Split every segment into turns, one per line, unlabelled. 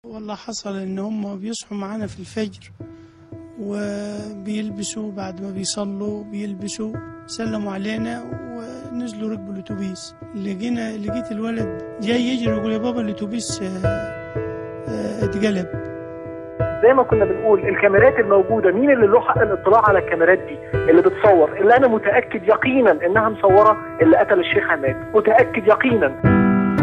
والله حصل ان هم بيصحوا معانا في الفجر وبيلبسوا، بعد ما بيصلوا بيلبسوا، سلموا علينا ونزلوا ركبوا الاتوبيس. لقيت الولد جاي يجري يقول يا بابا الاتوبيس اتقلب.
زي ما كنا بنقول الكاميرات الموجوده، مين اللي له حق الاطلاع على الكاميرات دي اللي بتصور؟ اللي انا متاكد يقينا انها مصوره اللي قتل الشيخ عماد، متاكد يقينا.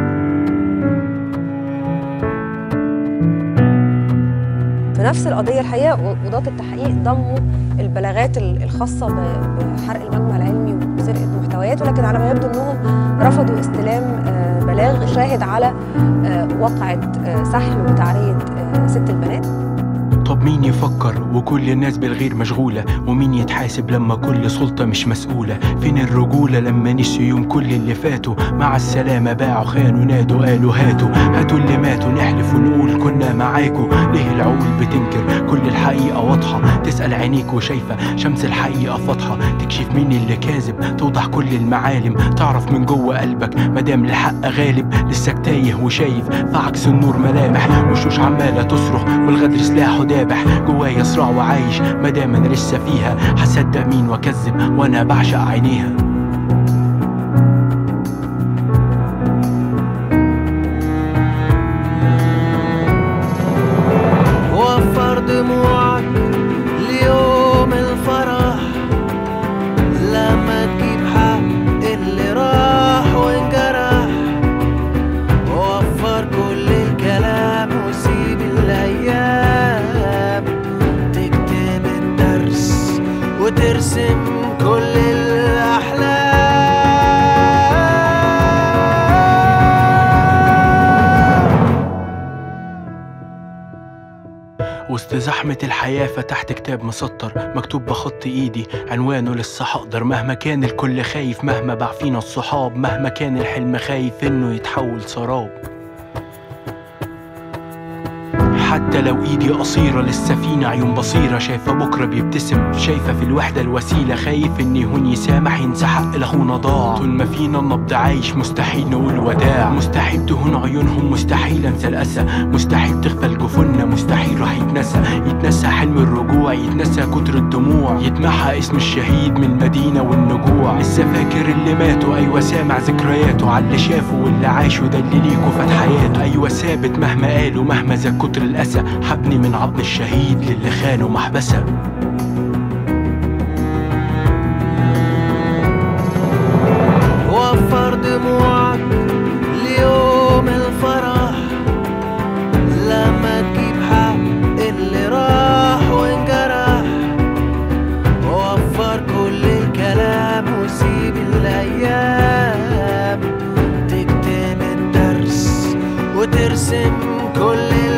في نفس القضية الحقيقة قضاة التحقيق ضموا البلاغات الخاصة بحرق المجمع العلمي وسرقة محتويات، ولكن على ما يبدو أنهم رفضوا استلام بلاغ شاهد على وقعة سحل وتعرية ست البنات.
طب مين يفكر وكل الناس بالغير مشغولة؟ ومين يتحاسب لما كل سلطة مش مسؤولة؟ فين الرجولة لما نسيوا يوم كل اللي فاتوا؟ مع السلامة باعوا خانوا نادوا قالوا هاتوا اللي ماتوا، نحلف ونقول كنا معاكوا. ليه العقول بتنكر كل الحقيقة واضحة؟ تسأل عينيك وشايفة شمس الحقيقة فاضحة، تكشف مين اللي كاذب توضح كل المعالم، تعرف من جوه قلبك مدام الحق غالب. لسه تايه وشايف في عكس النور ملامح، وشوش عمالة تصرخ والغدر سلاحه دابح. جوايا صراع وعايش مادام انا لسه فيها، هصدق مين واكذب وانا بعشق عينيها.
وفر دموعك ليوم الفرح لما تجيب حق اللي راح وانجرح. وفر كل الكلام وسيب الايام تكتب الدرس وترسم كل الاحلام.
وسط زحمة الحياة فتحت كتاب مسطر مكتوب بخط ايدي عنوانه لسه هقدر. مهما كان الكل خايف، مهما باع فينا الصحاب، مهما كان الحلم خايف انه يتحول سراب. حتى لو ايدي قصيرة لسه فينا عيون بصيرة، شايفة بكرة بيبتسم، شايفة في الوحدة الوسيلة. خايف ان يهون يسامح ينسى حق لاخونا ضاع. طول ما فينا النبض عايش مستحيل نقول وداع. مستحيل تهون عيونهم، مستحيل انسى الاسى، مستحيل تغفل جفوننا، مستحيل راح يتنسى حلم الرجوع، يتنسى كتر الدموع، يتمحى اسم الشهيد من المدينة والنجوع. لسه فاكر اللي ماتوا، ايوه سامع ذكرياته، عاللي شافوا واللي عاشوا ده اللي ليكوا فات حياته. ايوه ثابت مهما قالوا، مهما زاد كتر الاسى، حبني من عظم الشهيد للي خانوا محبسه.
وفر دموعك ليوم الفرح لما تجيب حق اللي راح وانجرح. وفر كل الكلام وسيب الايام تكتب الدرس وترسم كل